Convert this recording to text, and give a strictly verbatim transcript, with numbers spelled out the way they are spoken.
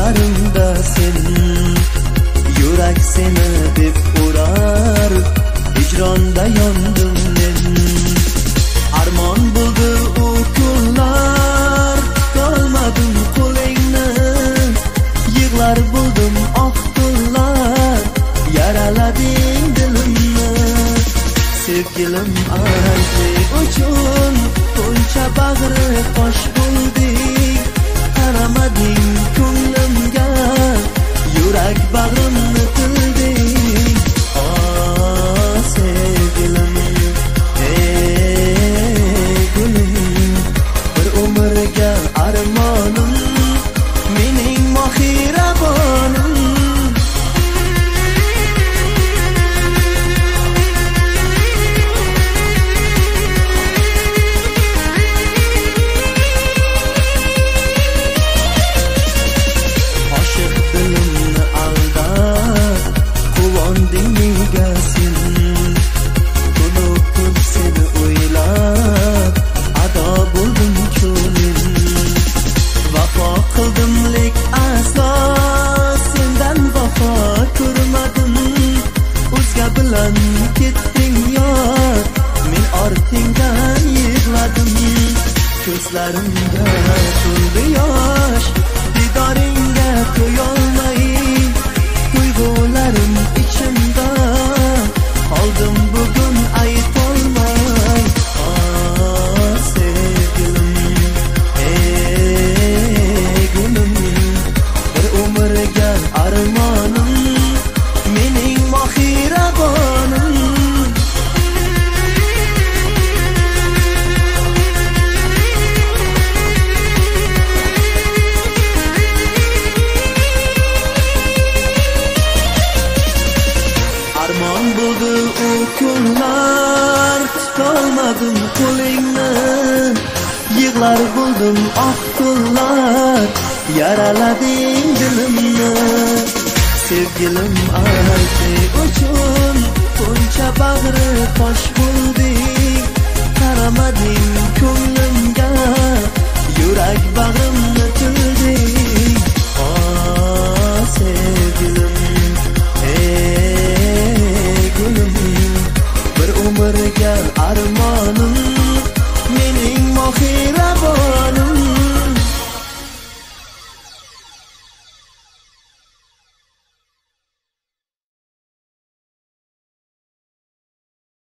ko'zlarimda sen, yurak seni deb urar, hijronda yondim men. Armon bo'ldi u kunlar, tutolmadim qo'lingni, yig'lar bo'ldim oq tunlar, yaralading dilimni. Sevgilim aytli uchun buncha bag'ri tosh bo'lding, qaramading ko'nglimga, yurak bag'rimni tilding. Oh sevgilim, ey gulim, bir umrga armonim, mening mohirabonim. Ketding yor, men ortingdan yig'ladim, ko'zlarimga to'ldi yosh, didoringga to'yolmay, tuyg'ularim ichimda qoldim bugun aytolmay. Oh sevgilim, ey gulim, bir umrga armonim, mening mohirabonim. Armon bo'ldi u kunlar, tutolmadim qo'lingni, yig'lar bo'ldim oq tunlar, yaralading dilimni. Sevgilim aytli uchun buncha bag'ri tosh bo'lding, qaramading ko'nglimga, yurak bag'rimni tilding.